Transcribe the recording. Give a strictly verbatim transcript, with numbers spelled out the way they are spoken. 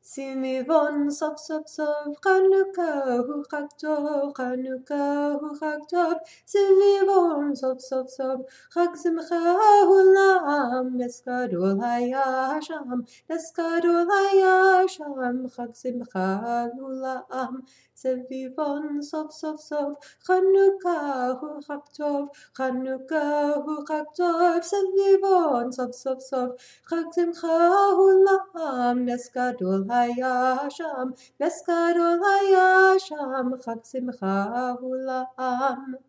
Simivon sof sof sof Chanukah hu chag tov, Chanukah hu chag tov. Simivon sof sof sof Chag simcha hu la'am. Nes gadol haya sham, Nes gadol haya sham. Chag simcha hu la'am. Simivon sof sof sof Chanukah hu chag tov, Chanukah hu chag tov. Simivon sof sof sof Chag simcha hu la'am. Nes gadol haya sham, Nes gadol haya sham. Chag simcha hu la'am.